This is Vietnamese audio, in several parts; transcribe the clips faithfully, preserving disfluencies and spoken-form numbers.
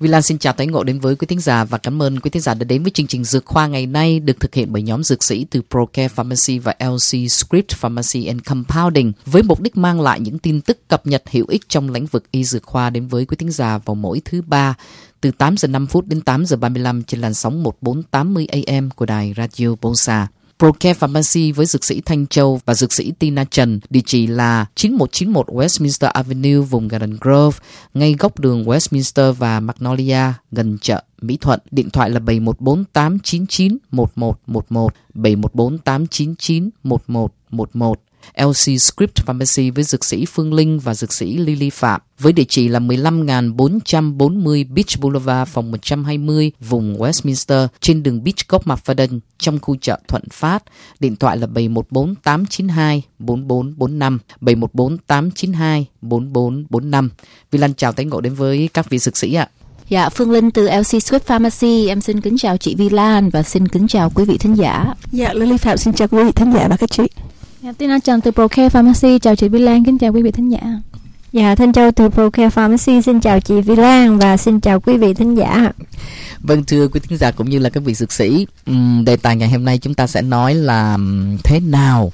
Vi Lan xin chào tái ngộ đến với quý thính giả và cảm ơn quý thính giả đã đến với chương trình Dược Khoa ngày nay được thực hiện bởi nhóm dược sĩ từ ProCare Pharmacy và lờ xê Script Pharmacy and Compounding với mục đích mang lại những tin tức cập nhật hữu ích trong lĩnh vực y dược khoa đến với quý thính giả vào mỗi thứ ba từ tám giờ năm phút đến tám giờ ba mươi lăm trên làn sóng một bốn tám mươi A M của đài Radio Bosa. ProCare Pharmacy với dược sĩ Thanh Châu và dược sĩ Tina Trần, địa chỉ là chín một chín một Westminster Avenue, vùng Garden Grove, ngay góc đường Westminster và Magnolia, gần chợ Mỹ Thuận. Điện thoại là bảy một bốn tám chín chín một một một một, bảy một bốn tám chín chín một một một một. lờ xê Script Pharmacy với dược sĩ Phương Linh và dược sĩ Lily Phạm với địa chỉ là mười lăm nghìn bốn trăm bốn mươi Beach Boulevard, phòng một trăm hai mươi, vùng Westminster, trên đường Beach Cove McFadden, trong khu chợ Thuận Phát. Điện thoại là bảy một bốn tám chín hai bốn bốn bốn năm, bảy một bốn tám chín hai bốn bốn bốn năm. Vi Lan chào tái ngộ đến với các vị dược sĩ ạ. Dạ, Phương Linh từ lờ xê Script Pharmacy, em xin kính chào chị Vi Lan và xin kính chào quý vị thính giả. Dạ, Lily Phạm xin chào quý vị thính giả và các chị. Dạ, Tina Trần từ ProCare Pharmacy, chào chị Vi Lan, kính chào quý vị thính giả. Dạ, Thanh Châu từ ProCare Pharmacy, xin chào chị Vi Lan và xin chào quý vị thính giả. Vâng, thưa quý thính giả cũng như là các vị dược sĩ, đề tài ngày hôm nay chúng ta sẽ nói là thế nào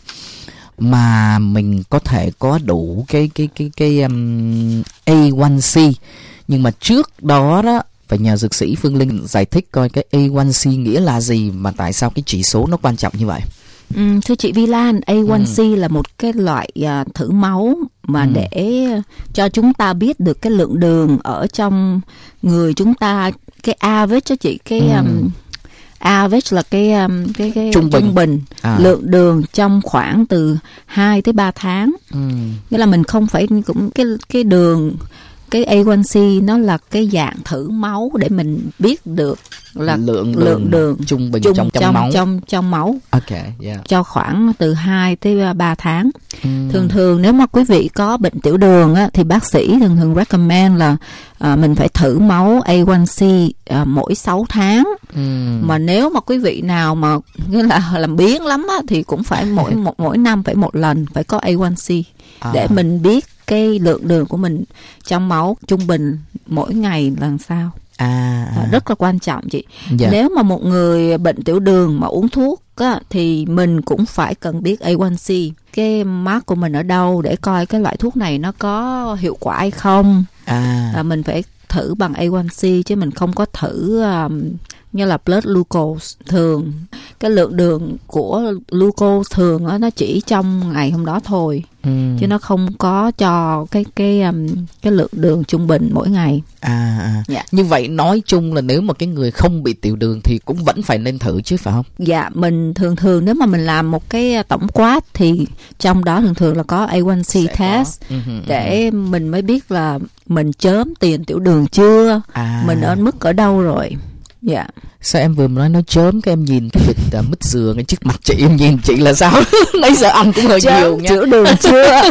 mà mình có thể có đủ cái cái cái cái um, A one C. Nhưng mà trước đó đó phải nhờ dược sĩ Phương Linh giải thích coi cái A one C nghĩa là gì mà tại sao cái chỉ số nó quan trọng như vậy. Ừ, thưa chị Vi Lan, A one C ừ. là một cái loại uh, thử máu mà ừ. để cho chúng ta biết được cái lượng đường ở trong người chúng ta, cái average cho chị, cái ừ. um, average là cái um, cái cái trung bình, trung bình à. lượng đường trong khoảng từ hai tới ba tháng. Ừ. Nghĩa là mình không phải cũng cái cái đường cái A one C nó là cái dạng thử máu để mình biết được là lượng đường, lượng đường trung bình chung trong, trong trong máu trong trong máu. Okay, yeah. Cho khoảng từ hai tới ba tháng. Mm. Thường thường nếu mà quý vị có bệnh tiểu đường á, thì bác sĩ thường thường recommend là à, mình phải thử máu A one C à, mỗi sáu tháng. Mm. Mà nếu mà quý vị nào mà như là làm biếng lắm á, thì cũng phải mỗi một mỗi năm phải một lần phải có A one C à. Để mình biết cái lượng đường của mình trong máu trung bình mỗi ngày là sao. À, à. Rất là quan trọng chị. Dạ. Nếu mà một người bệnh tiểu đường mà uống thuốc á, thì mình cũng phải cần biết A one C, cái mark của mình ở đâu để coi cái loại thuốc này nó có hiệu quả hay không. À. À, mình phải thử bằng A one C chứ mình không có thử um, như là blood glucose. Thường cái lượng đường của glucose thường á, nó chỉ trong ngày hôm đó thôi. Ừ. Chứ nó không có cho cái cái um, cái lượng đường trung bình mỗi ngày. À, à. Dạ. Như vậy nói chung là nếu mà cái người không bị tiểu đường thì cũng vẫn phải nên thử chứ phải không? Dạ, mình thường thường nếu mà mình làm một cái tổng quát thì trong đó thường thường là có A one C sẽ test có. Uh-huh, để uh-huh. mình mới biết là mình chớm tiền tiểu đường chưa, à. mình ở mức ở đâu rồi. Dạ. Sao em vừa nói nói chớm cái em nhìn cái bịch uh, mứt dừa ngay trước mặt chị, em nhìn chị là sao? Nãy giờ ăn cũng hơi chớm, nhiều nha. Tiểu đường chưa?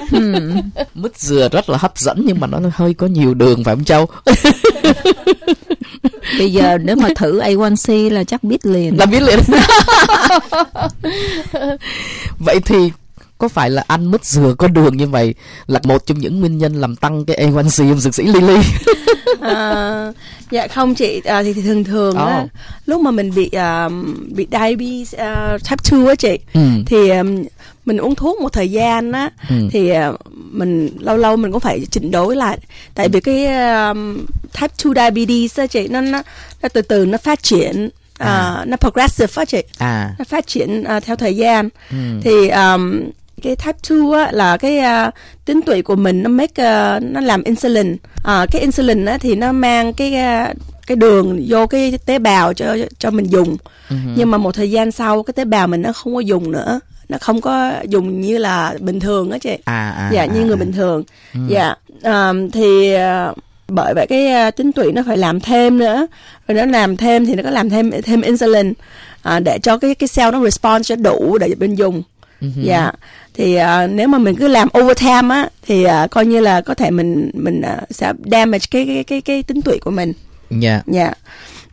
Mứt dừa rất là hấp dẫn nhưng mà nó hơi có nhiều đường phải không Châu? Bây giờ nếu mà thử A one C là chắc biết liền. Là biết liền. Vậy thì có phải là ăn mứt dừa có đường như vậy là một trong những nguyên nhân làm tăng cái A one C không dược sĩ Lily? à, dạ không chị, à, thì, thì thường thường oh. á, lúc mà mình bị uh, bị diabetes uh, type two á chị, ừ. thì um, mình uống thuốc một thời gian á, ừ. thì uh, mình lâu lâu mình cũng phải chỉnh đổi lại, tại vì cái um, type two diabetes á chị, nó, nó nó từ từ nó phát triển. À. Uh, nó progressive á chị, à. nó phát triển uh, theo thời gian. ừ. Thì um, cái type two á, là cái uh, tuyến tụy của mình nó make uh, nó làm insulin. Uh, cái insulin á, thì nó mang cái uh, cái đường vô cái tế bào cho cho mình dùng. uh-huh. Nhưng mà một thời gian sau cái tế bào mình nó không có dùng nữa, nó không có dùng như là bình thường á chị. à, à, dạ như à, người à. bình thường. ừ. Dạ um, thì uh, bởi vậy cái uh, tuyến tụy nó phải làm thêm nữa, rồi nó làm thêm thì nó có làm thêm thêm insulin uh, để cho cái cái cell nó respond cho đủ để bên dùng. uh-huh. Dạ thì uh, nếu mà mình cứ làm overtime á thì uh, coi như là có thể mình mình uh, sẽ damage cái cái cái cái tuyến tụy của mình. Dạ. Dạ.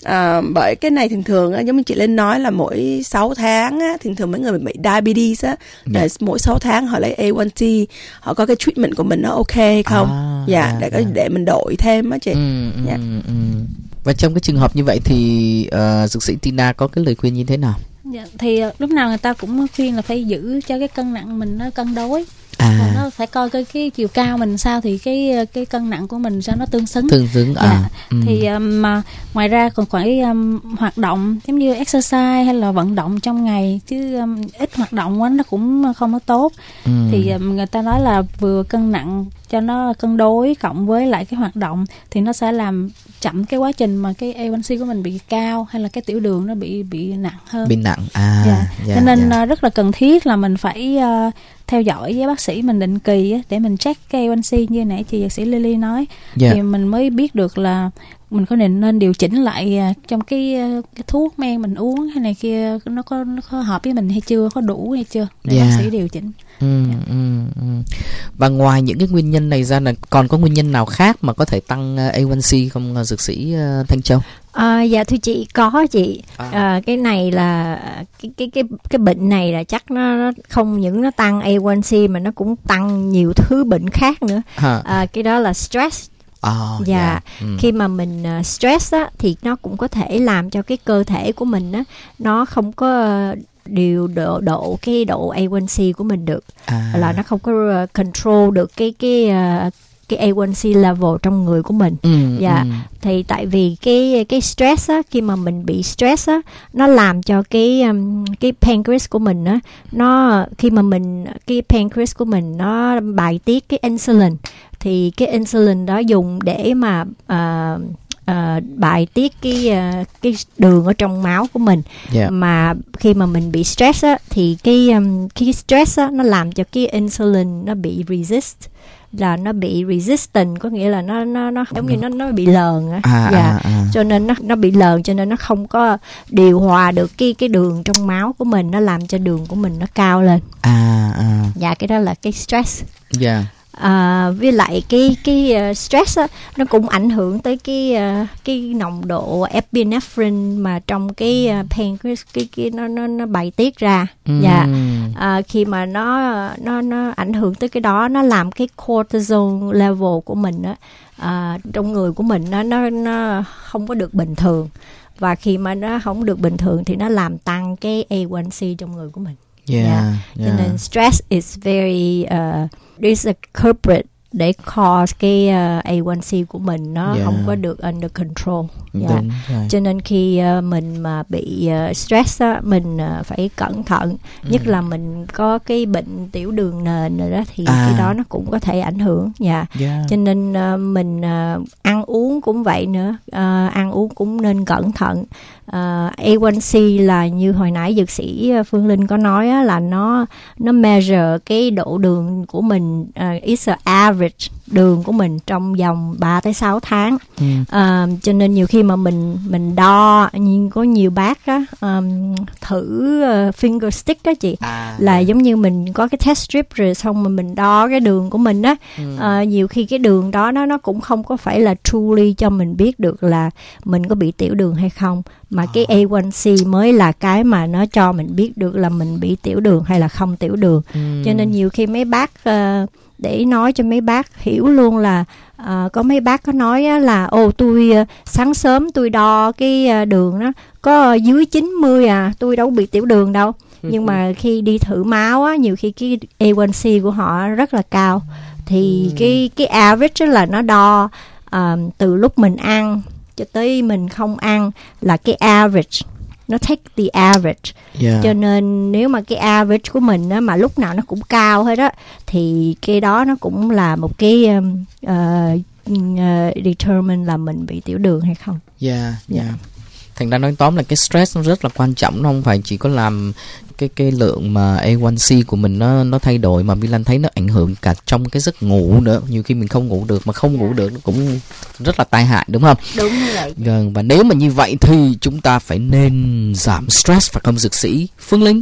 À, bởi cái này thường thường á, giống như chị Linh nói là mỗi sáu tháng á, thường thường mấy người bị diabetes á, là yeah. mỗi sáu tháng họ lấy A one C, họ có cái treatment của mình nó ok hay không, à, dạ yeah, để có yeah. để mình đổi thêm á chị. Ừ, ừ, yeah. ừ. Và trong cái trường hợp như vậy thì uh, dược sĩ Tina có cái lời khuyên như thế nào? Dạ, thì uh, lúc nào người ta cũng khuyên là phải giữ cho cái cân nặng mình nó cân đối. À. Và nó phải coi cái, cái chiều cao mình sao thì cái cái cân nặng của mình sao nó tương xứng. Tương xứng à. Dạ. Ừ. Thì um, mà ngoài ra còn phải um, hoạt động giống như exercise hay là vận động trong ngày, chứ um, ít hoạt động quá nó cũng không có tốt. Ừ. Thì um, người ta nói là vừa cân nặng cho nó cân đối cộng với lại cái hoạt động thì nó sẽ làm chậm cái quá trình mà cái A one C của mình bị cao hay là cái tiểu đường nó bị bị nặng hơn. Bị nặng à. Dạ. Dạ, cho nên dạ. rất là cần thiết là mình phải uh, theo dõi với bác sĩ mình định kỳ á, để mình check cái A one C như nãy chị dược sĩ Lily nói. Dạ. Thì mình mới biết được là mình có nên nên điều chỉnh lại trong cái cái thuốc men mình uống hay này kia nó có nó có hợp với mình hay chưa, có đủ hay chưa để yeah. bác sĩ điều chỉnh. Ừ, yeah. ừ, ừ. Và ngoài những cái nguyên nhân này ra là còn có nguyên nhân nào khác mà có thể tăng A one C không dược sĩ uh, Thanh Châu? À, dạ thưa chị, có chị. À. À, cái này là cái cái cái cái bệnh này là chắc nó, nó không những nó tăng A one C mà nó cũng tăng nhiều thứ bệnh khác nữa. À, cái đó là stress. Oh, dạ, yeah. mm. Khi mà mình uh, stress á, thì nó cũng có thể làm cho cái cơ thể của mình á, nó không có uh, điều độ độ cái độ A one C của mình được, à. là nó không có uh, control được cái cái uh, cái A one C level trong người của mình. Ừ, dạ ừ. Thì tại vì cái cái stress á, khi mà mình bị stress á, nó làm cho cái um, cái pancreas của mình á, nó khi mà mình cái pancreas của mình nó bài tiết cái insulin, thì cái insulin đó dùng để mà uh, uh, bài tiết cái uh, cái đường ở trong máu của mình. Yeah. Mà khi mà mình bị stress á, thì cái um, cái stress á, nó làm cho cái insulin nó bị resist, là nó bị resistant, có nghĩa là nó nó nó giống như nó nó bị lờn á. À, dạ. à, à. Cho nên nó nó bị lờn, cho nên nó không có điều hòa được cái cái đường trong máu của mình, nó làm cho đường của mình nó cao lên. À, à. Dạ, cái đó là cái stress. Dạ. Yeah. À, với lại cái cái uh, stress á, nó cũng ảnh hưởng tới cái uh, cái nồng độ epinephrine mà trong cái uh, pancreas, cái cái nó nó nó bài tiết ra. Mm. Dạ. À, khi mà nó nó nó ảnh hưởng tới cái đó, nó làm cái cortisol level của mình á, uh, trong người của mình nó nó nó không có được bình thường, và khi mà nó không được bình thường thì nó làm tăng cái A one C trong người của mình. Yeah, yeah. yeah. Cho nên stress is very uh, is a culprit để cause cái uh, A one C của mình nó yeah. không có được under control. Yeah. Đúng rồi. Cho nên khi uh, mình mà bị uh, stress á, mình uh, phải cẩn thận. Ừ. Nhất là mình có cái bệnh tiểu đường nền rồi đó, thì à. cái đó nó cũng có thể ảnh hưởng. Yeah. Yeah. Cho nên uh, mình uh, ăn uống cũng vậy nữa. Uh, ăn uống cũng nên cẩn thận. Uh, A one C là như hồi nãy dược sĩ Phương Linh có nói á, là nó nó measure cái độ đường của mình, uh, it's a average đường của mình trong vòng ba tới sáu tháng. Ừ. Uh, cho nên nhiều khi mà mình mình đo, nhưng có nhiều bác á, um, thử uh, finger stick á chị, à, là yeah. giống như mình có cái test strip rồi xong mà mình đo cái đường của mình á. Ừ. Uh, nhiều khi cái đường đó nó nó cũng không có phải là truly cho mình biết được là mình có bị tiểu đường hay không, mà à. cái A one C mới là cái mà nó cho mình biết được là mình bị tiểu đường hay là không tiểu đường. Ừ. Cho nên nhiều khi mấy bác uh, để nói cho mấy bác hiểu luôn là uh, có mấy bác có nói á, là ô tôi uh, sáng sớm tôi đo cái uh, đường đó có uh, dưới chín mươi à, tôi đâu bị tiểu đường đâu. Nhưng mà khi đi thử máu á, nhiều khi cái A one C của họ rất là cao, thì cái cái average là nó đo uh, từ lúc mình ăn cho tới mình không ăn là cái average, nó take the average. Yeah. Cho nên nếu mà cái average của mình á, mà lúc nào nó cũng cao hết á, thì cái đó nó cũng là một cái um, uh, uh, determine là mình bị tiểu đường hay không. Yeah, yeah. yeah. Thành ra nói tóm là cái stress nó rất là quan trọng, nó không phải chỉ có làm cái cái lượng mà A one C của mình nó nó thay đổi, mà Milan thấy nó ảnh hưởng cả trong cái giấc ngủ nữa. Nhiều khi mình không ngủ được, mà không yeah. ngủ được nó cũng rất là tai hại, đúng không? Đúng như vậy. Gần, và nếu mà như vậy thì chúng ta phải nên giảm stress, phải không dược sĩ Phương Linh?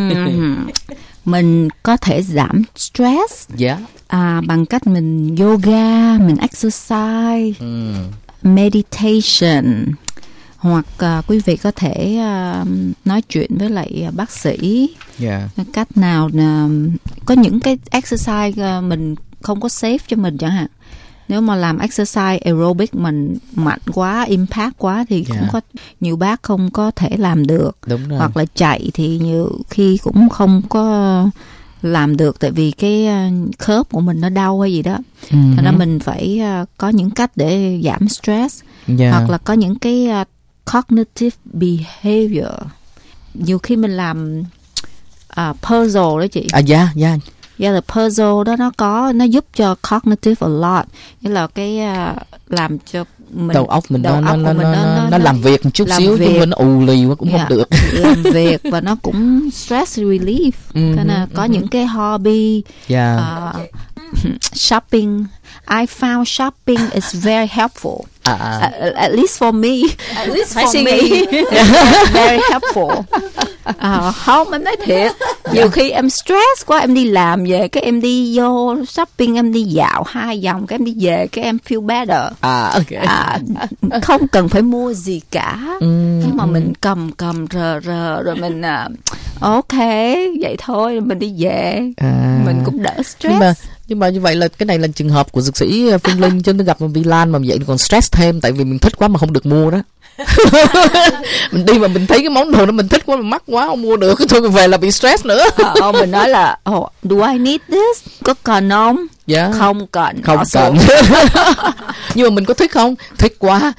Mình có thể giảm stress yeah. à, bằng cách mình yoga, mình exercise, mm. meditation, Hoặc uh, quý vị có thể uh, nói chuyện với lại uh, bác sĩ. Yeah. Cách nào uh, có những cái exercise uh, mình không có safe cho mình chẳng hạn. Nếu mà làm exercise aerobic mình mạnh quá, impact quá thì yeah. cũng có nhiều bác không có thể làm được. Đúng rồi. Hoặc là chạy thì nhiều khi cũng không có làm được, tại vì cái khớp của mình nó đau hay gì đó. Mm-hmm. Thành ra mình phải uh, có những cách để giảm stress. Yeah. Hoặc là có những cái uh, cognitive behavior. Nhiều khi mình làm uh, puzzle đó chị. À dạ, yeah, dạ. Yeah. Yeah, là puzzle đó nó có, nó giúp cho cognitive a lot. Nghĩa là cái uh, làm cho mình, đầu óc mình, đầu nó, óc nó, mình nó, nó, nó, nó làm việc một chút xíu chứ mình nó ù lì quá cũng yeah, không được. Làm việc và nó cũng stress relief. Mm-hmm, Thế là có mm-hmm. những cái hobby, yeah. uh, shopping. I found shopping is very helpful. À, à. At, at least for me. At least for me. Very helpful. À, không, em nói thiệt. Nhiều khi em stress quá, em đi làm về, cái em đi vô shopping, em đi dạo hai vòng, cái em đi về, cái em feel better. À, okay. À, không cần phải mua gì cả. Mm, nhưng mà mm. mình cầm cầm rờ rờ rồi mình uh, ok, vậy thôi, mình đi về. À. Mình cũng đỡ stress. Nhưng mà, nhưng mà như vậy là cái này là trường hợp của dược sĩ Phương Linh, chứ nó gặp một Vi Lan mà vậy còn stress thêm, tại vì mình thích quá mà không được mua đó. Mình đi mà mình thấy cái món đồ đó mình thích quá mà mắc quá không mua được, cái thôi về là bị stress nữa. Ờ, mình nói là oh, do I need this? Có cần không? Yeah. Không cần. Không cần. Nhưng mà mình có thích không? Thích quá.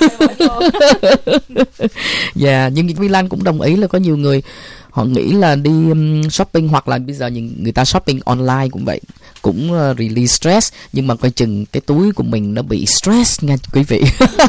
Dạ, yeah, nhưng Vi Lan cũng đồng ý là có nhiều người họ nghĩ là đi um, shopping, hoặc là bây giờ những người ta shopping online cũng vậy, cũng uh, release stress, nhưng mà coi chừng cái túi của mình nó bị stress nha quý vị.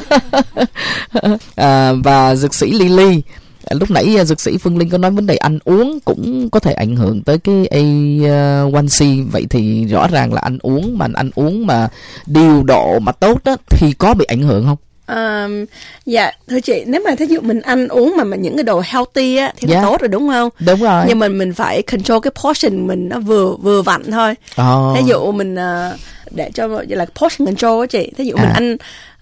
À, và dược sĩ Lily, lúc nãy uh, dược sĩ Phương Linh có nói vấn đề ăn uống cũng có thể ảnh hưởng tới cái A one C. Vậy thì rõ ràng là ăn uống mà ăn uống mà điều độ mà tốt đó thì có bị ảnh hưởng không? Um, dạ thưa chị, nếu mà thí dụ mình ăn uống mà, mà những cái đồ healthy á thì yeah. nó tốt rồi đúng không? Đúng rồi. Nhưng mà mình phải control cái portion mình, nó vừa vừa vặn thôi. Oh. Thí dụ mình uh, để cho vậy là portion control á chị. Thí dụ à. mình ăn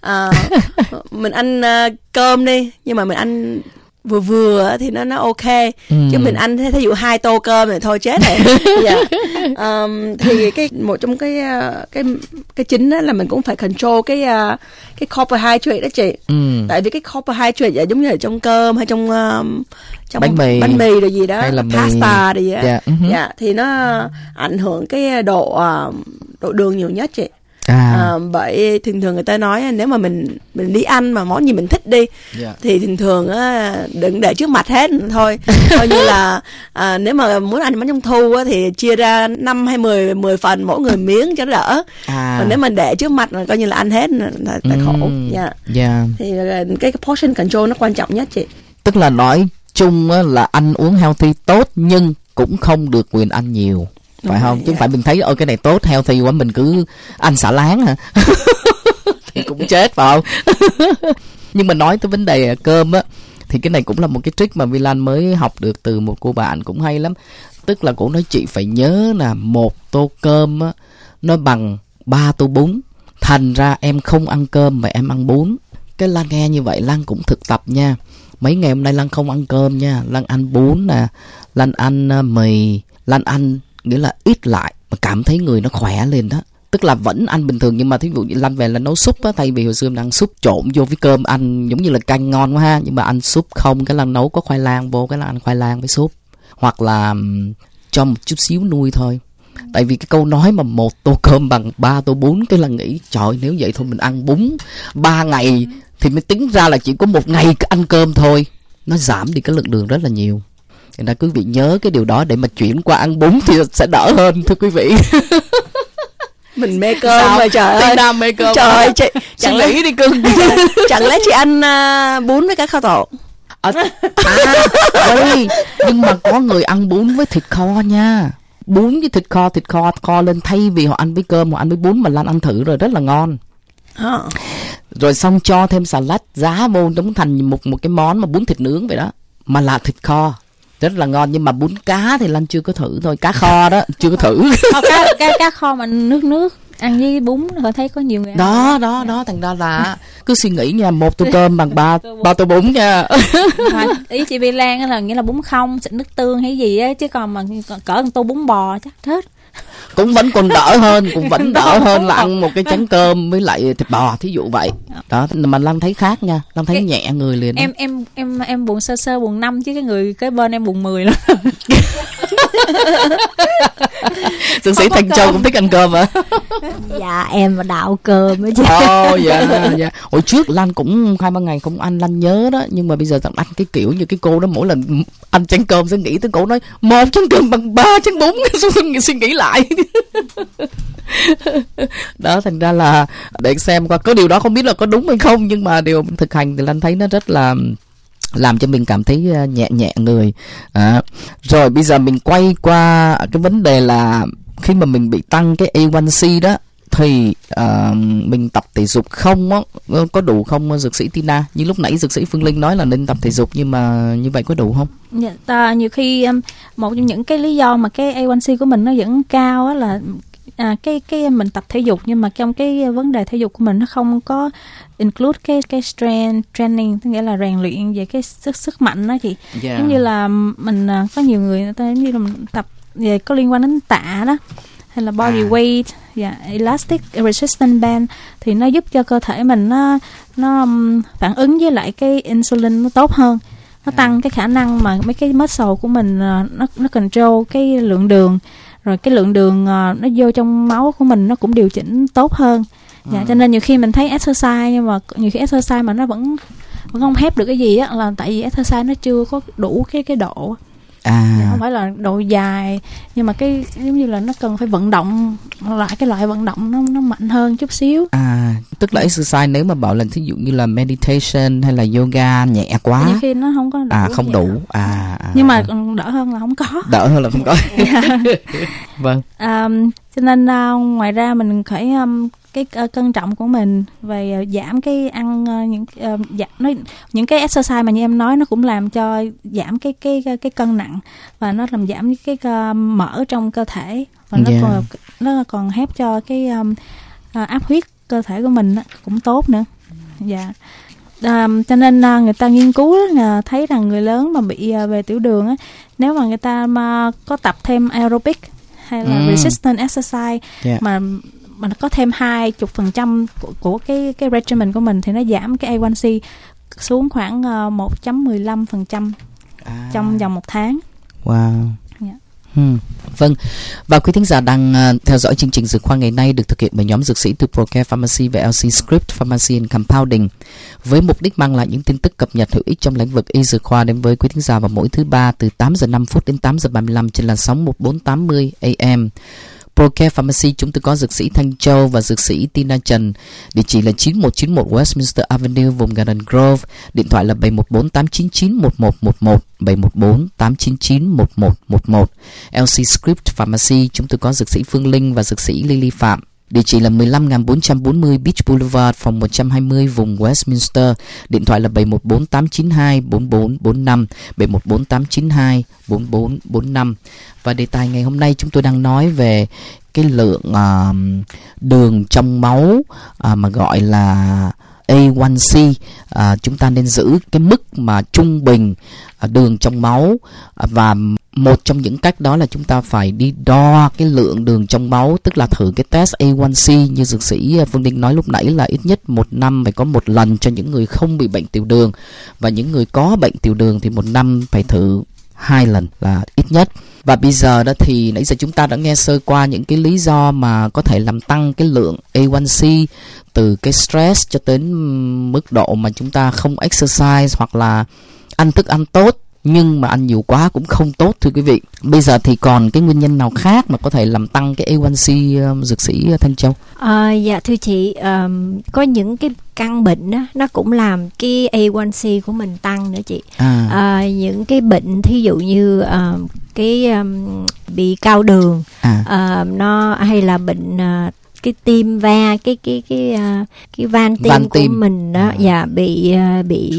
uh, mình ăn uh, cơm đi, nhưng mà mình ăn vừa vừa thì nó nó ok. Ừ. Chứ mình ăn thí dụ hai tô cơm thì thôi chết rồi. Yeah. Um, thì cái một trong cái cái cái chính đó là mình cũng phải control cái uh, cái carbohydrate đó chị. Ừ. Tại vì cái carbohydrate giống như là trong cơm hay trong um, trong bánh mì, bánh mì rồi gì đó, hay là pasta gì đó. Yeah. Uh-huh. Yeah. Thì nó ảnh hưởng cái độ uh, độ đường nhiều nhất chị. À. À, vậy thường thường người ta nói nếu mà mình mình đi ăn mà món gì mình thích đi, yeah. thì thường thường á đừng để trước mặt hết thôi. Coi như là à, nếu mà muốn ăn bánh trung thu á thì chia ra năm hay mười mười phần mỗi người miếng cho nó đỡ. À. Còn nếu mà để trước mặt là coi như là ăn hết là, là khổ. Mm. Yeah. Yeah. Thì cái portion control nó quan trọng nhất chị. Tức là nói chung á, là ăn uống healthy tốt nhưng cũng không được quyền ăn nhiều. Phải đúng không? Chứ không yeah. phải mình thấy ôi cái này tốt healthy quá mình cứ ăn xả láng hả? Thì cũng chết phải không? Nhưng mà nói tới vấn đề cơm á, thì cái này cũng là một cái trick mà Vi Lan mới học được từ một cô bạn cũng hay lắm. Tức là cô nói chị phải nhớ là một tô cơm á nó bằng ba tô bún. Thành ra em không ăn cơm mà em ăn bún. Cái Lan nghe như vậy Lan cũng thực tập nha. Mấy ngày hôm nay Lan không ăn cơm nha, Lan ăn bún nè, Lan ăn uh, mì, Lan ăn nghĩa là ít lại mà cảm thấy người nó khỏe lên đó. Tức là vẫn ăn bình thường nhưng mà thí dụ như Lan về là nấu súp á, thay vì hồi xưa mình ăn súp trộn vô với cơm ăn giống như là canh ngon quá ha, nhưng mà ăn súp không, cái Lan nấu có khoai lang vô, cái là ăn khoai lang với súp, hoặc là cho một chút xíu nuôi thôi. Tại vì cái câu nói mà một tô cơm bằng ba tô bún, cái là nghĩ trời nếu vậy thôi mình ăn bún ba ngày thì mới tính ra là chỉ có một ngày ăn cơm thôi, nó giảm đi cái lượng đường rất là nhiều. Nên là quý vị nhớ cái điều đó để mà chuyển qua ăn bún thì sẽ đỡ hơn thưa quý vị. Mình mê cơm mà trời ơi. Nam mê cơm. Trời ơi chị, chẳng nghĩ đi cưng. Chẳng lẽ chị ăn uh, bún với cá kho tộ? À, à ơi, nhưng mà có người ăn bún với thịt kho nha. Bún với thịt kho, thịt kho kho lên thay vì họ ăn với cơm, họ ăn với bún, mà Lan ăn thử rồi rất là ngon. À. Rồi xong cho thêm xà lách giá vô, nó thành một một cái món mà bún thịt nướng vậy đó, mà là thịt kho. Rất là ngon, nhưng mà bún cá thì Lan chưa có thử thôi. Cá kho đó chưa có thử. Cá, cá, cá kho mà nước nước. ăn với bún họ thấy có nhiều người ăn đó ăn. đó đó thành ra là cứ suy nghĩ nha, một tô cơm bằng ba ba tô bún nha. Mà ý chị Bi Lan là nghĩa là bún không xịt nước tương hay gì á, chứ còn mà cỡ một tô bún bò chắc hết. Cũng vẫn còn đỡ hơn, cũng vẫn đỡ hơn là ăn một cái chén cơm với lại thịt bò, thí dụ vậy. Đó, mà Lan thấy khác nha, Lan thấy cái, nhẹ người liền. Em em em em buồn sơ sơ buồn năm chứ cái người cái bên em buồn mười lắm. Dược sĩ Thanh Châu cũng thích ăn cơm hả? Dạ em mà đạo cơm ấy chứ. Ồ oh, dạ dạ. Hồi trước Lan cũng hai ba ngày không ăn, Lan nhớ đó, nhưng mà bây giờ thằng ăn cái kiểu như cái cô đó mỗi lần ăn chén cơm sẽ nghĩ tới cổ nói một chén cơm bằng ba chén bún, xong suy nghĩ lại. Đó, thành ra là để xem qua có điều đó không biết là có đúng hay không, nhưng mà điều thực hành thì Lan thấy nó rất là làm cho mình cảm thấy nhẹ nhẹ người. À, rồi bây giờ mình quay qua cái vấn đề là khi mà mình bị tăng cái A one C đó thì uh, mình tập thể dục không á, có đủ không dược sĩ Tina? Như lúc nãy dược sĩ Phương Linh nói là nên tập thể dục, nhưng mà như vậy có đủ không? Dạ, ta, nhiều khi um, một trong những cái lý do mà cái A one C của mình nó vẫn cao á là à, cái cái mình tập thể dục, nhưng mà trong cái vấn đề thể dục của mình nó không có include cái cái strength training, tức nghĩa là rèn luyện về cái sức sức mạnh đó chị. Yeah. Giống như là mình có nhiều người người ta giống như là mình tập về có liên quan đến tạ đó, hay là body à. weight, yeah, elastic resistance band, thì nó giúp cho cơ thể mình nó nó phản ứng với lại cái insulin nó tốt hơn, nó tăng cái khả năng mà mấy cái muscle của mình nó nó control cái lượng đường, rồi cái lượng đường uh, nó vô trong máu của mình nó cũng điều chỉnh tốt hơn. Dạ, ừ. Cho nên nhiều khi mình thấy exercise, nhưng mà nhiều khi exercise mà nó vẫn vẫn không hép được cái gì á, là tại vì exercise nó chưa có đủ cái cái độ. À. Dạ, không phải là độ dài, nhưng mà cái giống như là nó cần phải vận động lại, cái loại vận động nó nó mạnh hơn chút xíu. À, tức là exercise nếu mà bảo là thí dụ như là meditation hay là yoga nhẹ quá, nhiều khi nó không có đủ. À, không đủ. À, à, nhưng mà à. đỡ hơn là không có. Đỡ hơn là không có. Vâng. À, cho nên uh, ngoài ra mình phải um, cái uh, cân trọng của mình về uh, giảm cái ăn uh, những uh, giảm nó những cái exercise mà như em nói, nó cũng làm cho giảm cái cái cái, cái cân nặng, và nó làm giảm cái uh, mỡ trong cơ thể, và nó yeah. còn nó còn help cho cái um, uh, áp huyết cơ thể của mình cũng tốt nữa. Dạ. À, cho nên uh, người ta nghiên cứu uh, thấy rằng người lớn mà bị uh, về tiểu đường á, nếu mà người ta mà có tập thêm aerobic hay là mm. resistance exercise, yeah. mà mà nó có thêm hai mươi phần trăm của, của cái cái regimen của mình, thì nó giảm cái A one C xuống khoảng uh, một phẩy mười lăm phần trăm à. trong vòng một tháng. Wow. Yeah. Hmm. Vâng, và quý thính giả đang uh, theo dõi chương trình Dược Khoa ngày nay được thực hiện bởi nhóm dược sĩ từ Procare Pharmacy và L C Script Pharmacy and Compounding, với mục đích mang lại những tin tức cập nhật hữu ích trong lĩnh vực y dược khoa đến với quý thính giả vào mỗi thứ ba từ tám giờ năm phút đến tám giờ ba mươi lăm trên làn sóng một bốn tám mươi A M. Procare Pharmacy chúng tôi có dược sĩ Thanh Châu và dược sĩ Tina Trần. Địa chỉ là chín một chín một Westminster Avenue, vùng Garden Grove. Điện thoại là bảy một bốn tám chín chín một một một một, bảy một bốn tám chín chín một một một một. L C Script Pharmacy chúng tôi có dược sĩ Phương Linh và dược sĩ Lily Phạm. Địa chỉ là mười lăm nghìn bốn trăm bốn mươi Beach Boulevard, phòng một trăm hai mươi, vùng Westminster. Điện thoại là bảy một bốn tám chín hai bốn bốn bốn năm, bảy một bốn tám chín hai bốn bốn bốn năm. Và đề tài ngày hôm nay chúng tôi đang nói về cái lượng uh, đường trong máu uh, mà gọi là A one C. Uh, chúng ta nên giữ cái mức mà trung bình uh, đường trong máu, uh, và một trong những cách đó là chúng ta phải đi đo cái lượng đường trong máu, tức là thử cái test A one C như dược sĩ Phương Linh nói lúc nãy, là ít nhất một năm phải có một lần cho những người không bị bệnh tiểu đường, và những người có bệnh tiểu đường thì một năm phải thử hai lần là ít nhất. Và bây giờ đó thì nãy giờ chúng ta đã nghe sơ qua những cái lý do mà có thể làm tăng cái lượng A one C, từ cái stress cho đến mức độ mà chúng ta không exercise hoặc là ăn thức ăn tốt nhưng mà ăn nhiều quá cũng không tốt, thưa quý vị. Bây giờ thì còn cái nguyên nhân nào khác mà có thể làm tăng cái A one C, um, dược sĩ Thanh Châu? À, dạ thưa chị, um, có những cái căn bệnh đó, nó cũng làm cái A one C của mình tăng nữa chị. À. À, những cái bệnh thí dụ như uh, cái um, bị cao đường, à. uh, nó hay là bệnh uh, cái tim va cái cái cái uh, cái van tim van của tim. mình đó, dạ bị uh, bị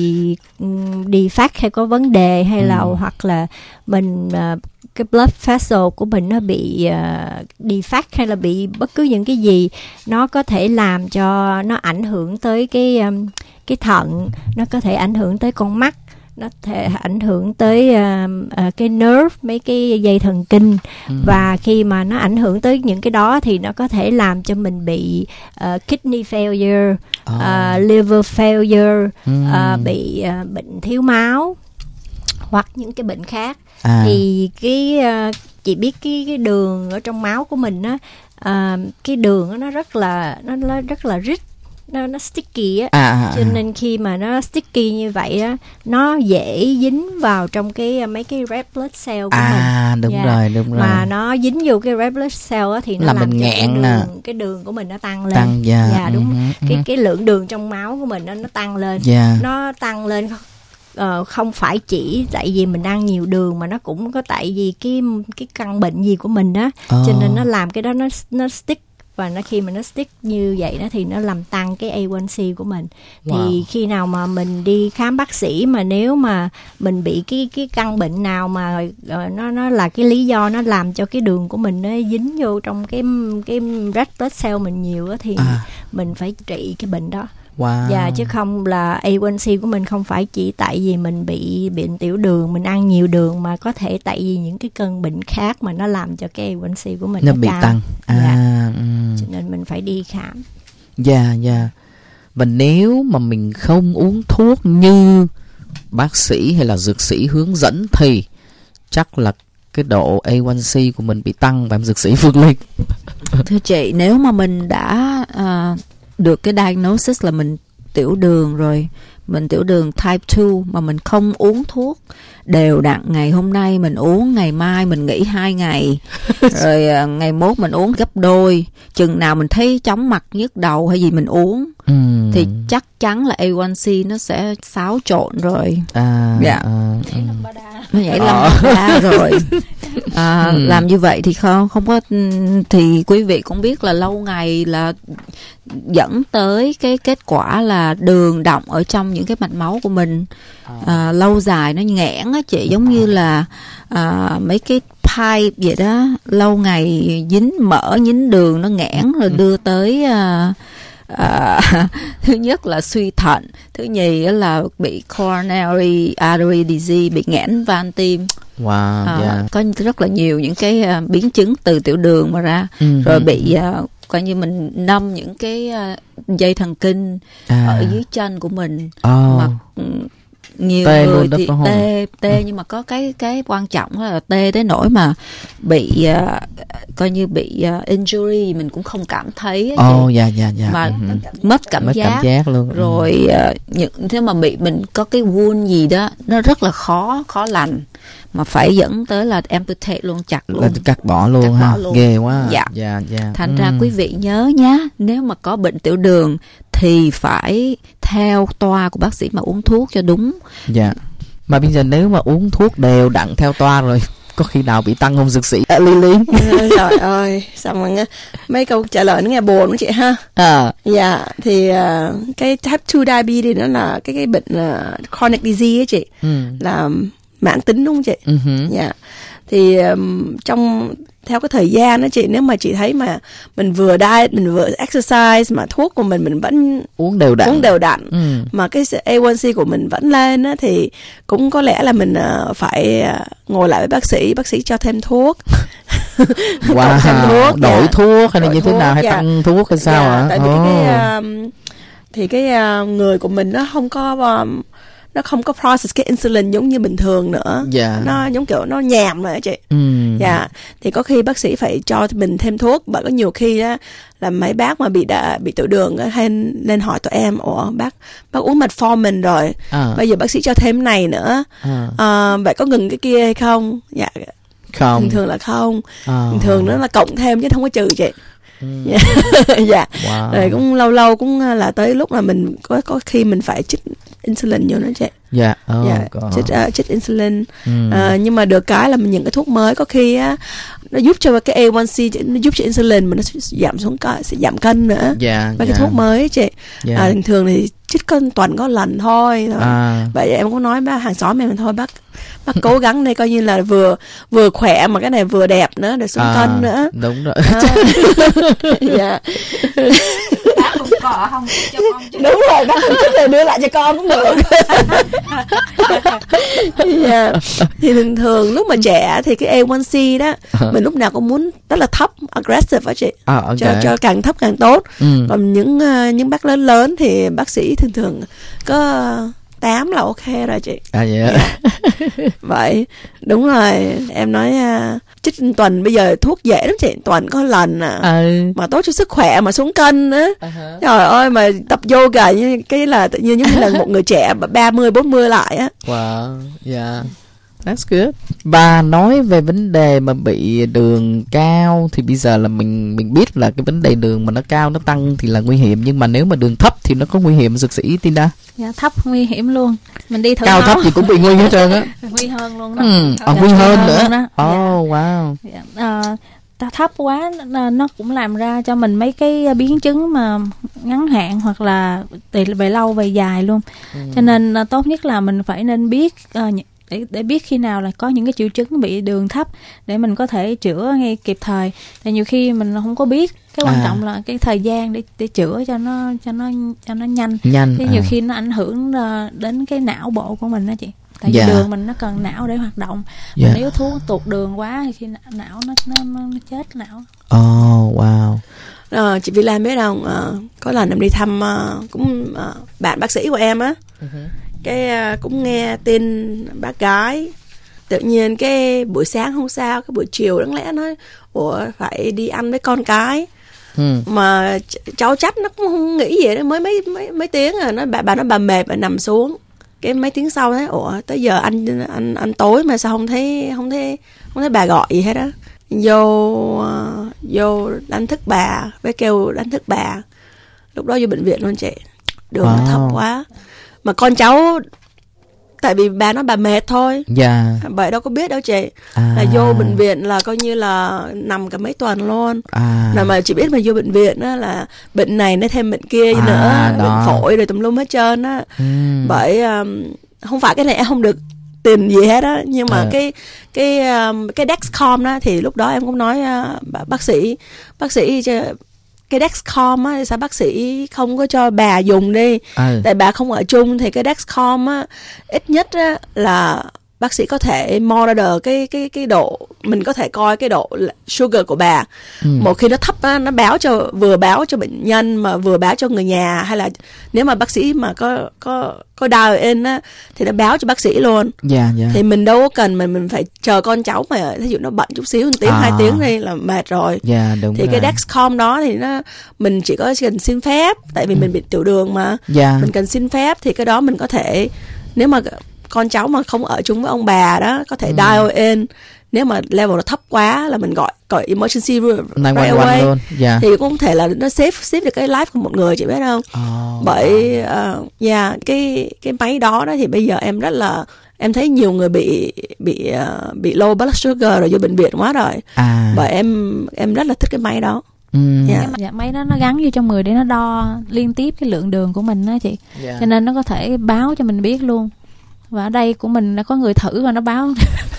um, defect hay có vấn đề, hay là ừ. hoặc là mình uh, cái blood vessel của mình nó bị uh, defect hay là bị bất cứ những cái gì, nó có thể làm cho nó ảnh hưởng tới cái um, cái thận, nó có thể ảnh hưởng tới con mắt, nó thể ảnh hưởng tới uh, uh, cái nerve, mấy cái dây thần kinh. ừ. Và khi mà nó ảnh hưởng tới những cái đó thì nó có thể làm cho mình bị uh, kidney failure, oh. uh, liver failure, ừ. uh, bị uh, bệnh thiếu máu hoặc những cái bệnh khác. À. Thì cái uh, chị biết cái cái đường ở trong máu của mình á, uh, cái đường đó, nó rất là nó, nó rất là rich, nó nó sticky á, à, à, cho nên khi mà nó sticky như vậy á, nó dễ dính vào trong cái mấy cái red blood cell của à, mình. À đúng yeah. rồi, đúng rồi. Mà nó dính vô cái red blood cell á thì nó làm, làm cho cái đường, nè. cái đường của mình nó tăng lên. Tăng, yeah. Dạ đúng. Uh-huh. Cái cái lượng đường trong máu của mình nó nó tăng lên. Yeah. Nó tăng lên uh, không phải chỉ tại vì mình ăn nhiều đường, mà nó cũng có tại vì cái cái căn bệnh gì của mình á, oh. cho nên nó làm cái đó nó nó stick. Và nó khi mà nó stick như vậy đó thì nó làm tăng cái A one C của mình. Wow. Thì khi nào mà mình đi khám bác sĩ, mà nếu mà mình bị cái cái căn bệnh nào mà uh, nó nó là cái lý do nó làm cho cái đường của mình nó dính vô trong cái cái red blood cell mình nhiều á, thì à. mình phải trị cái bệnh đó. Wow. Dạ, chứ không là A one C của mình không phải chỉ tại vì mình bị bệnh tiểu đường, mình ăn nhiều đường, mà có thể tại vì những cái cơn bệnh khác mà nó làm cho cái A one C của mình nó, nó bị cao. tăng. À, dạ. um. Cho nên mình phải đi khám. Dạ, yeah, dạ. Yeah. Và nếu mà mình không uống thuốc như bác sĩ hay là dược sĩ hướng dẫn thì chắc là cái độ A one C của mình bị tăng và em dược sĩ Phương Linh. Thưa chị, nếu mà mình đã uh, được cái diagnosis là mình tiểu đường rồi, mình tiểu đường type hai, mà mình không uống thuốc đều đặn, ngày hôm nay mình uống, ngày mai mình nghỉ hai ngày, rồi uh, ngày mốt mình uống gấp đôi, chừng nào mình thấy chóng mặt nhức đầu hay gì mình uống, ừ. thì chắc chắn là A one C nó sẽ xáo trộn rồi. À, dạ. à, à. Nó nhảy lăm ba rồi. À, ừ. Làm như vậy thì không không có, thì quý vị cũng biết là lâu ngày là dẫn tới cái kết quả là đường đọng ở trong những cái mạch máu của mình. À, lâu dài nó nghẽn á chị, giống như là à, mấy cái pipe vậy đó, lâu ngày dính mỡ dính đường nó nghẽn rồi đưa tới à, à, thứ nhất là suy thận, thứ nhì là bị coronary artery disease, bị nghẽn van tim. Wow, à, yeah. Có rất là nhiều những cái uh, biến chứng từ tiểu đường mà ra. ừ, rồi bị uh, coi như mình nâm những cái uh, dây thần kinh à. ở dưới chân của mình. oh. Mà um, nhiều tê người thì tê tê ừ. nhưng mà có cái cái quan trọng là tê tới nỗi mà bị uh, coi như bị uh, injury mình cũng không cảm thấy. Oh, dạ dạ dạ. Mà ừ. mất cảm mất giác, cảm giác luôn. Rồi uh, những thế mà bị mình có cái wound gì đó nó rất là khó khó lành, mà phải dẫn tới là amputate luôn, chặt luôn, cắt bỏ luôn, cắt ha. Bỏ luôn. Ghê quá. Dạ. Dạ, dạ. Thành ừ. ra quý vị nhớ nhá, nếu mà có bệnh tiểu đường thì phải theo toa của bác sĩ mà uống thuốc cho đúng. Dạ. Mà bây giờ nếu mà uống thuốc đều đặn theo toa rồi, có khi nào bị tăng không dược sĩ? À, Lily. Trời ơi, sao mà nghe, mấy câu trả lời nó nghe buồn đó chị ha. À. Dạ, thì uh, cái type hai diabetes nó là cái cái bệnh uh, chronic disease ấy chị. Ừ. Là mãn tính đúng không chị? Ừ. Uh-huh. Dạ. Thì um, trong theo cái thời gian đó chị, nếu mà chị thấy mà mình vừa diet, mình vừa exercise mà thuốc của mình mình vẫn uống đều đặn, uống đều đặn ừ. mà cái A one C của mình vẫn lên á, thì cũng có lẽ là mình uh, phải uh, ngồi lại với bác sĩ, bác sĩ cho thêm thuốc. Wow. thêm thuốc, đổi dạ. thuốc hay là như thế nào, hay dạ. tăng thuốc hay sao ạ? Dạ, tại vì oh. cái um, thì cái uh, người của mình nó không có um, nó không có process cái insulin giống như bình thường nữa. Yeah. Nó giống kiểu nó nhàm rồi chị. Mm. Dạ. Thì có khi bác sĩ phải cho mình thêm thuốc. Bởi có nhiều khi á là mấy bác mà bị đã, bị tiểu đường á, hay lên hỏi tụi em, ủa bác bác uống metformin rồi, à. bây giờ bác sĩ cho thêm này nữa, à. À, vậy có ngừng cái kia hay không? Dạ không. Bình thường là không. À. Bình thường nó là cộng thêm chứ không có trừ chị. Mm. Dạ. Wow. Rồi cũng lâu lâu cũng là tới lúc là mình có có khi mình phải chích insulin vô nó chị. Dạ. Yeah. Oh, dạ. Chích, uh, chích insulin. Mm. Uh, nhưng mà được cái là những cái thuốc mới có khi á nó giúp cho cái A one C, nó giúp cho insulin mà nó sẽ giảm xuống cân, sẽ giảm cân nữa. Yeah, mấy yeah. cái thuốc mới chị. Yeah. À, thường thường thì chích cân tuần có lần thôi. À. Vậy em cũng nói bác hàng xóm em thôi, bác bác cố gắng đây coi như là vừa vừa khỏe mà cái này vừa đẹp nữa, để xuống à, cân nữa. Đúng rồi. À. Dạ. Bác cũng có không cho con chứ. Đúng rồi, bác không thích là đưa lại cho con cũng được. Yeah. Thì thường thường lúc mà trẻ thì cái A one C đó mình lúc nào cũng muốn rất là thấp, aggressive đó chị. À, okay. cho cho càng thấp càng tốt. Ừ. Còn những uh, những bác lớn lớn thì bác sĩ thường thường có tám là ok rồi chị. À vậy yeah. Yeah. Vậy đúng rồi, em nói uh, chích tuần bây giờ thuốc dễ lắm chị, tuần có lần à. Ừ. Mà tốt cho sức khỏe mà xuống cân nữa. Uh-huh. Trời ơi, mà tập yoga như cái là tự nhiên giống như là một người trẻ ba mươi bốn mươi lại á. Wow, yeah. That's good. Bà nói về vấn đề mà bị đường cao thì bây giờ là mình mình biết là cái vấn đề đường mà nó cao nó tăng thì là nguy hiểm, nhưng mà nếu mà đường thấp thì nó có nguy hiểm dược sĩ Tina? Dạ, thấp nguy hiểm luôn. Mình đi thử cao nó. Thấp gì cũng bị nguy hết trơn á. Nguy hơn luôn đó. Ừ, à, nguy hơn nữa. Oh wow. Dạ. À, thấp quá nó cũng làm ra cho mình mấy cái biến chứng mà ngắn hạn hoặc là về lâu về dài luôn. Ừ. Cho nên tốt nhất là mình phải nên biết uh, để để biết khi nào là có những cái triệu chứng bị đường thấp để mình có thể chữa ngay kịp thời. Tại nhiều khi mình không có biết, cái quan à. trọng là cái thời gian để để chữa cho nó cho nó cho nó nhanh. Nhanh. Thì nhiều à. khi nó ảnh hưởng đến cái não bộ của mình đó chị. Tại vì yeah. đường mình nó cần não để hoạt động. Yeah. Mà nếu thuốc tụt đường quá thì khi não nó nó, nó chết não. Oh wow. À, chị Vi Lan biết không? À, có lần em đi thăm uh, cũng uh, bạn bác sĩ của em á. Uh-huh. Cái uh, cũng nghe tin bác gái, tự nhiên cái buổi sáng không sao, cái buổi chiều đáng lẽ nói ủa phải đi ăn với con cái. Ừ. Mà ch- cháu chắc nó cũng không nghĩ gì đó, mới mấy mấy mấy tiếng rồi nó bà bà nó bà mệt và nằm xuống. Cái mấy tiếng sau thấy ủa tới giờ ăn ăn ăn tối mà sao không thấy không thấy không thấy bà gọi gì hết á. Vô uh, vô đánh thức bà với kêu đánh thức bà. Lúc đó vô bệnh viện luôn chị. Đường wow. nó thấp quá. Mà con cháu tại vì bà nói bà mệt thôi. Dạ. Yeah. Vậy đâu có biết đâu chị. À. Là vô bệnh viện là coi như là nằm cả mấy tuần luôn. À. Là mà chỉ biết mà vô bệnh viện á là bệnh này nó thêm bệnh kia à, nữa, đó. Bệnh phổi rồi tùm lum hết trơn á. Ừ. Bởi um, không phải cái này em không được tiền gì hết á, nhưng mà à. cái cái um, cái Dexcom đó thì lúc đó em cũng nói uh, bác sĩ bác sĩ cái Dexcom á, sao bác sĩ không có cho bà dùng đi. À. Tại bà không ở chung thì cái Dexcom á, ít nhất á, là bác sĩ có thể monitor cái cái cái độ, mình có thể coi cái độ sugar của bà. Ừ. Một khi nó thấp á, nó báo cho, vừa báo cho bệnh nhân mà vừa báo cho người nhà, hay là nếu mà bác sĩ mà có có có dial in á thì nó báo cho bác sĩ luôn. Yeah, yeah. Thì mình đâu có cần mà mình phải chờ con cháu mà ví dụ nó bận chút xíu một tiếng à. hai tiếng đi là mệt rồi. Yeah, đúng thì rồi. Cái Dexcom đó thì nó mình chỉ có cần xin phép, tại vì ừ. mình bị tiểu đường mà. Yeah. Mình cần xin phép thì cái đó mình có thể, nếu mà con cháu mà không ở chung với ông bà đó có thể ừ. dial in, nếu mà level nó thấp quá là mình gọi gọi emergency right away luôn. Yeah. Thì cũng có thể là nó save save được cái life của một người, chị biết không? Oh, bởi uh, yeah, cái cái máy đó đó thì bây giờ em rất là em thấy nhiều người bị bị uh, bị low blood sugar rồi vô bệnh viện quá rồi. À. Bởi em em rất là thích cái máy đó. Mm. Yeah. Dạ, máy đó nó gắn vô trong người để nó đo liên tiếp cái lượng đường của mình đó chị. Yeah. Cho nên nó có thể báo cho mình biết luôn. Và ở đây của mình đã có người thử và nó báo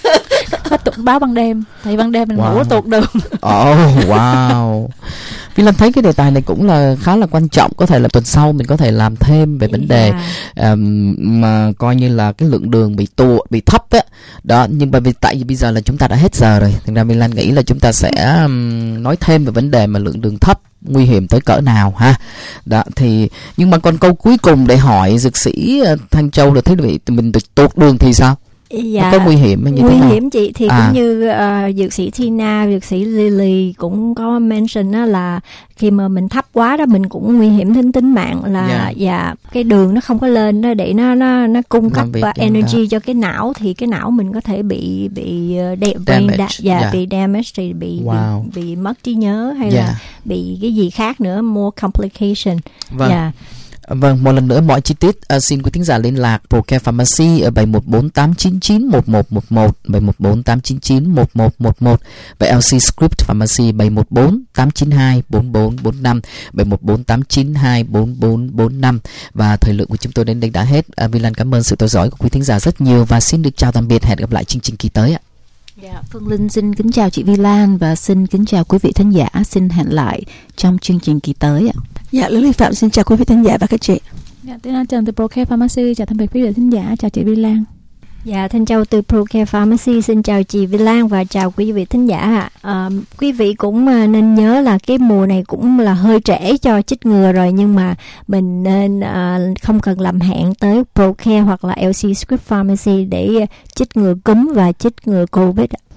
hết tụt báo ban đêm, tại ban đêm mình wow. ngủ tụt đường. Oh wow. Vì Lan thấy cái đề tài này cũng là khá là quan trọng, có thể là tuần sau mình có thể làm thêm về vấn đề yeah. um, mà coi như là cái lượng đường bị tụ bị thấp á đó. Nhưng bởi vì tại vì bây giờ là chúng ta đã hết giờ rồi, thành ra mình Lan nghĩ là chúng ta sẽ um, nói thêm về vấn đề mà lượng đường thấp nguy hiểm tới cỡ nào ha. Đó thì nhưng mà còn câu cuối cùng để hỏi dược sĩ Thanh Châu là thế vị mình tụt đường thì sao? Dạ, nó có nguy hiểm hay như nguy thế nào? hiểm chị thì à. cũng như uh, dược sĩ Tina, dược sĩ Lily cũng có mention đó là khi mà mình thấp quá đó mình cũng nguy hiểm đến tính mạng, là yeah. dạ cái đường nó không có lên đó để nó nó nó cung cấp uh, energy cho cái não, thì cái não mình có thể bị bị uh, de- brain da- dạ, yeah. bị damage, thì bị, wow. bị bị mất trí nhớ hay yeah. là bị cái gì khác nữa, more complication. Vâng. Yeah. Vâng, một lần nữa mọi chi tiết uh, xin quý thính giả liên lạc Procare Pharmacy ở bảy một bốn tám chín chín một một một một, bảy một bốn tám chín chín một một một một và lờ xê Script Pharmacy bảy một bốn tám chín hai bốn bốn bốn năm, bảy một bốn tám chín hai bốn bốn bốn năm. Và thời lượng của chúng tôi đến đây đã hết. Uh, Vi Lan cảm ơn sự theo dõi của quý thính giả rất nhiều và xin được chào tạm biệt, hẹn gặp lại chương trình kỳ tới ạ. Dạ, Phương Linh xin kính chào chị Vi Lan và xin kính chào quý vị thính giả, xin hẹn lại trong chương trình kỳ tới ạ. Dạ, Lily Phạm xin chào quý vị thính giả và các chị. Dạ, Tuyết Anh Trần từ Procare Pharmacy chào tạm biệt quý vị thính giả, chào chị Vi Lan. Dạ, Thanh Châu từ Procare Pharmacy xin chào chị Vi Lan và chào quý vị thính giả ạ. À, quý vị cũng nên nhớ là cái mùa này cũng là hơi trễ cho chích ngừa rồi, nhưng mà mình nên à, không cần làm hẹn tới Procare hoặc là lờ xê Script Pharmacy để chích ngừa cúm và chích ngừa Covid.